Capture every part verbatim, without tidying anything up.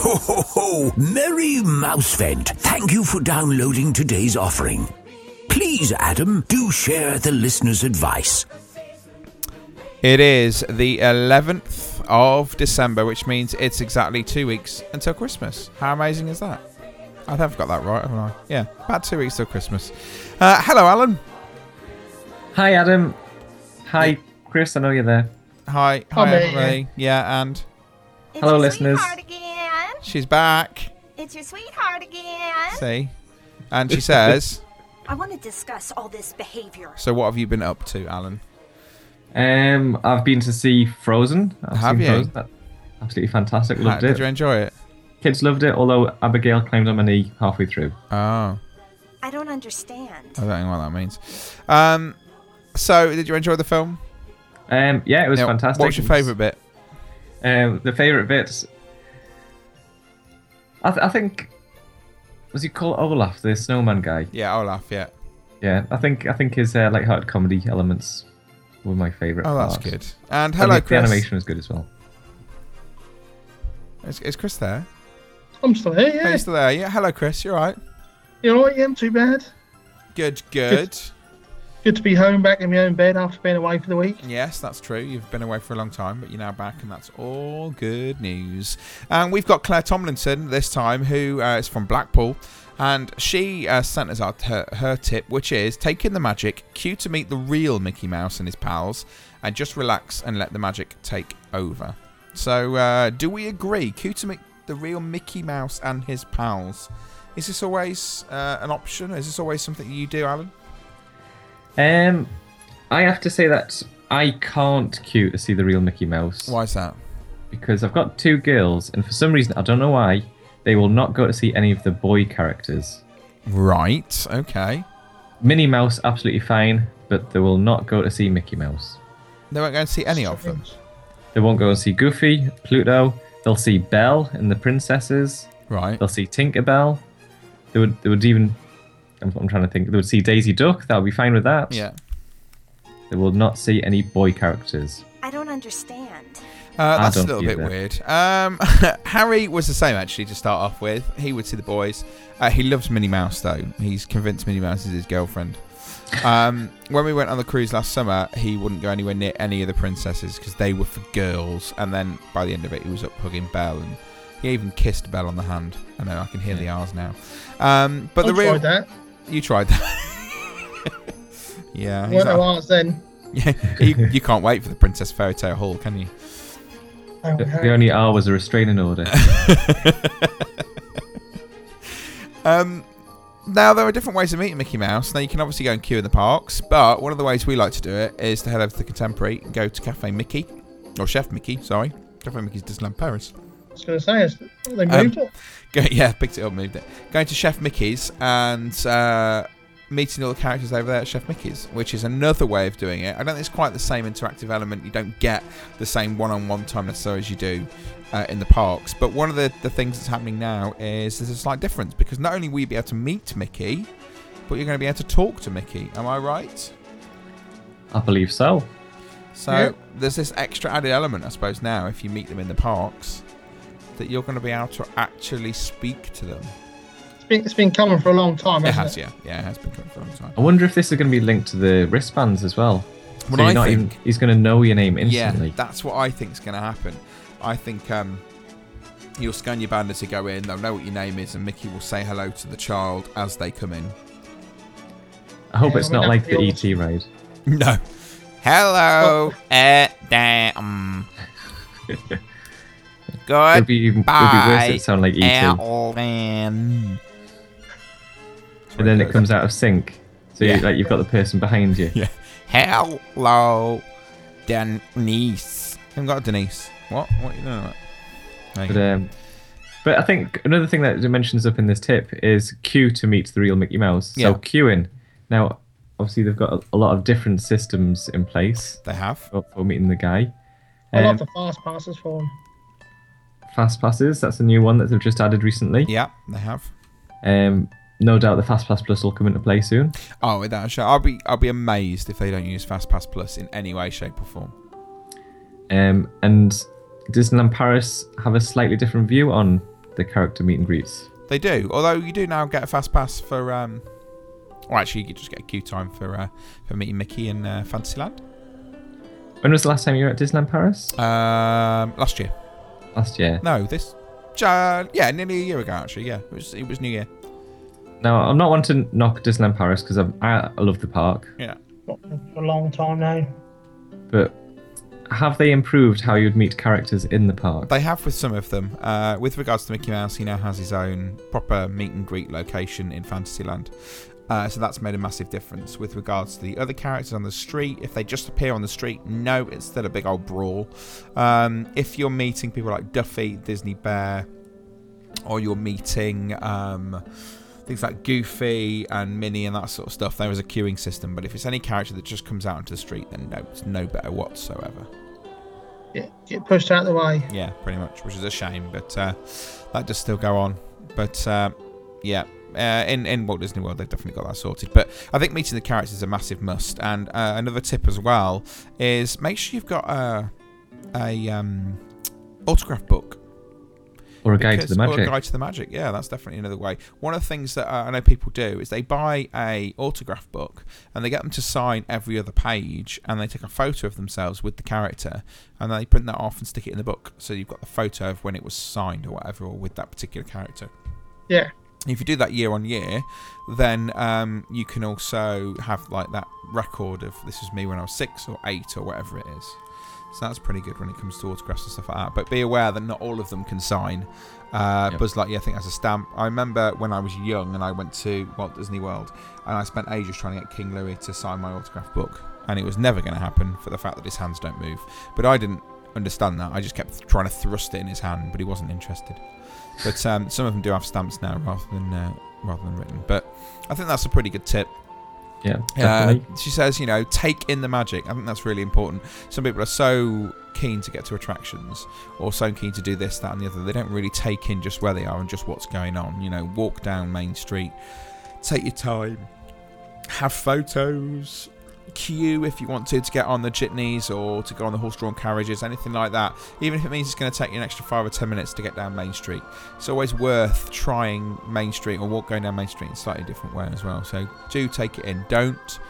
Ho, ho, ho! Merry Mousevent, thank you for downloading today's offering. Please, Adam, do share the listener's advice. It is the eleventh of December, which means it's exactly two weeks until Christmas. How amazing is that? I think I've got that right, haven't I? Yeah, about two weeks till Christmas. Uh, hello, Alan. Hi, Adam. Hi, Chris. I know you're there. Hi. Oh, Hi, man. everybody. Yeah, and... It's Hello, your listeners. sweetheart again. she's back. It's your sweetheart again. See? And she says... I want to discuss all this behavior. So what have you been up to, Alan? Um, I've been to see Frozen. I've Have seen you? Frozen. That's absolutely fantastic. How, Loved did it. you enjoy it? Kids loved it, although Abigail climbed on my knee halfway through. Oh. I don't understand. I don't know what that means. Um, so, did you enjoy the film? Um, yeah, it was Now, fantastic. What was your favourite bit? Um, the favourite bits. I, th- I think was he called Olaf, the snowman guy? Yeah, Olaf, yeah. Yeah, I think I think his uh, light-hearted comedy elements were my favourite. Oh, that's parts. good. And And hello, the, Chris. the animation was good as well. Is, is Chris there? I'm still here, Are yeah. you still there? Yeah. Hello, Chris. You all right? You know what? Yeah, I'm too bad. Good, good. Good to be home, back in my own bed after being away for the week. Yes, that's true. You've been away for a long time, but you're now back, and that's all good news. And we've got Claire Tomlinson this time, who uh, is from Blackpool, and she uh, sent us out her, her tip, which is taking the magic, cue to meet the real Mickey Mouse and his pals, and just relax and let the magic take over. So, uh, do we agree? Cue to meet the real Mickey Mouse and his pals. Is this always uh, an option? Is this always something you do, Alan? Um, I have to say that I can't queue to see the real Mickey Mouse. Why is that? Because I've got two girls, and for some reason, I don't know why, they will not go to see any of the boy characters. Right, okay. Minnie Mouse, absolutely fine, but they will not go to see Mickey Mouse. They won't go and see any of them. They won't go and see Goofy, Pluto. They'll see Belle and the princesses. Right. They'll see Tinkerbell. They would. They would even. I'm, I'm trying to think. They would see Daisy Duck. That would be fine with that. Yeah. They will not see any boy characters. I don't understand. Uh, that's a don't little bit either. weird. Um, Harry was the same, actually, to start off with. He would see the boys. Uh, he loves Minnie Mouse, though. He's convinced Minnie Mouse is his girlfriend. Um, when we went on the cruise last summer, he wouldn't go anywhere near any of the princesses because they were for girls. And then by the end of it, he was up hugging Belle, and he even kissed Belle on the hand. I know, I can hear the R's now. Um, but I the real, tried that. you tried that. Yeah, Weren't no exactly. arts then. Yeah, you, you can't wait for the Princess Fairy Tale Hall, can you? Oh, The, okay. the only R was a restraining order. um, now, there are different ways of meeting Mickey Mouse. Now, you can obviously go and queue in the parks, but one of the ways we like to do it is to head over to the Contemporary and go to Cafe Mickey, or Chef Mickey, sorry. Cafe Mickey's Disneyland Paris. I was going to say, it's- they Um, moved it. Go, yeah, picked it up, moved it. Going to Chef Mickey's and uh, meeting all the characters over there at Chef Mickey's, which is another way of doing it. I don't think it's quite the same interactive element. You don't get the same one-on-one time necessarily as you do uh, in the parks. But one of the, the things that's happening now is there's a slight difference because not only will you be able to meet Mickey, but you're going to be able to talk to Mickey. Am I right? I believe so. So Yeah. there's this extra added element, I suppose, now if you meet them in the parks, that you're going to be able to actually speak to them. It's been, it's been coming for a long time, It hasn't has, it? yeah. Yeah, it has been coming for a long time. I wonder if this is going to be linked to the wristbands as well. Well, so you're I not think- even, he's going to know your name instantly. Yeah, that's what I think is going to happen. I think um, you'll scan your bandit to go in, they'll know what your name is, and Mickey will say hello to the child as they come in. I hope Yeah, it's we'll not have like to be the E honest. T ride. No. Hello, uh, damn. It would be even it would be worse Goodbye, if it sounded like E T. Alan. And then it comes out of sync. So Yeah. you, like you've got the person behind you. Yeah. Hello, Denise. I haven't got a Denise. What? What are you doing about? There you But go. um, but I think another thing that it mentions up in this tip is queue to meet the real Mickey Mouse. Yeah. So queuing. Now, obviously they've got a, a lot of different systems in place They have. for, for meeting the guy. I Um, love the fast passes for them. Fast passes. That's a new one that they've just added recently. Yeah, they have. Um, no doubt the Fast Pass Plus will come into play soon. Oh, without a show, I'll be I'll be amazed if they don't use FastPass Plus in any way, shape, or form. Um, and Disneyland Paris have a slightly different view on the character meet and greets. They do, although you do now get a fast pass for. Um, or actually, you just get a queue time for uh, for meeting Mickey in uh, Fantasyland. When was the last time you were at Disneyland Paris? Um, last year. Last year. No, this. Uh, yeah, nearly a year ago. Actually, yeah, it was it was New Year. Now, I'm not one to knock Disneyland Paris because I, I love the park, Yeah. For a long time now. but have they improved how you'd meet characters in the park? They have with some of them. Uh, with regards to Mickey Mouse, he now has his own proper meet and greet location in Fantasyland. Uh, so that's made a massive difference. With regards to the other characters on the street, if they just appear on the street, no, it's still a big old brawl. Um, if you're meeting people like Duffy, Disney Bear, or you're meeting um, things like Goofy and Minnie and that sort of stuff, there is a queuing system. But if it's any character that just comes out into the street, then no, it's no better whatsoever. Yeah, get pushed out of the way. Yeah, pretty much, which is a shame, but uh, that does still go on. But uh, yeah, uh, in, in Walt Disney World, they've definitely got that sorted. But I think meeting the characters is a massive must. And uh, another tip as well is make sure you've got a, a um, autograph book. Or a guide Because- to the magic? Or a guide to the magic, yeah, that's definitely another way. One of the things that uh, I know people do is they buy a autograph book and they get them to sign every other page and they take a photo of themselves with the character and they print that off and stick it in the book. So you've got the photo of when it was signed or whatever, or with that particular character. Yeah. If you do that year on year, then um, you can also have like that record of this was me when I was six or eight or whatever it is. So that's pretty good when it comes to autographs and stuff like that. But be aware that not all of them can sign. Uh, Yep. Buzz Lightyear, I think, has a stamp. I remember when I was young and I went to Walt Disney World and I spent ages trying to get King Louis to sign my autograph book. And it was never going to happen for the fact that his hands don't move. But I didn't understand that. I just kept trying to thrust it in his hand, but he wasn't interested. But um, some of them do have stamps now rather than uh, rather than written. But I think that's a pretty good tip. Yeah, Uh, definitely. she says, you know, take in the magic. I think that's really important. Some people are so keen to get to attractions or so keen to do this, that and the other. They don't really take in just where they are and just what's going on. You know, walk down Main Street, take your time, have photos, queue if you want to to get on the jitneys or to go on the horse-drawn carriages, anything like that. Even if it means it's going to take you an extra five or ten minutes to get down Main Street, it's always worth trying Main Street or walk going down Main Street in a slightly different way as well. So do take it in. Don't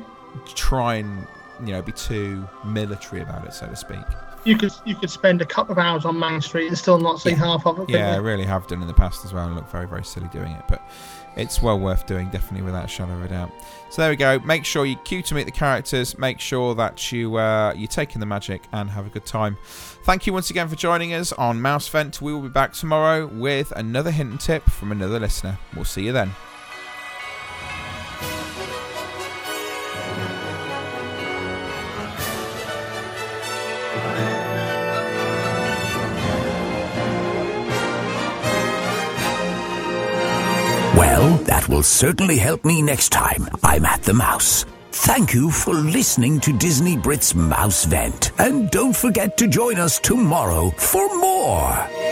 try and, you know, be too military about it, so to speak. You could you could spend a couple of hours on Main Street and still not see Yeah. half of it. couldn't Yeah, I you? really have done in the past as well and look very, very silly doing it. But it's well worth doing, definitely, without a shadow of a doubt. So there we go. Make sure you queue to meet the characters. Make sure that you, uh, you take in the magic and have a good time. Thank you once again for joining us on Mouse Vent. We will be back tomorrow with another hint and tip from another listener. We'll see you then. Well, that will certainly help me next time I'm at the Mouse. Thank you for listening to Disney Brits Mouse Vent. And don't forget to join us tomorrow for more.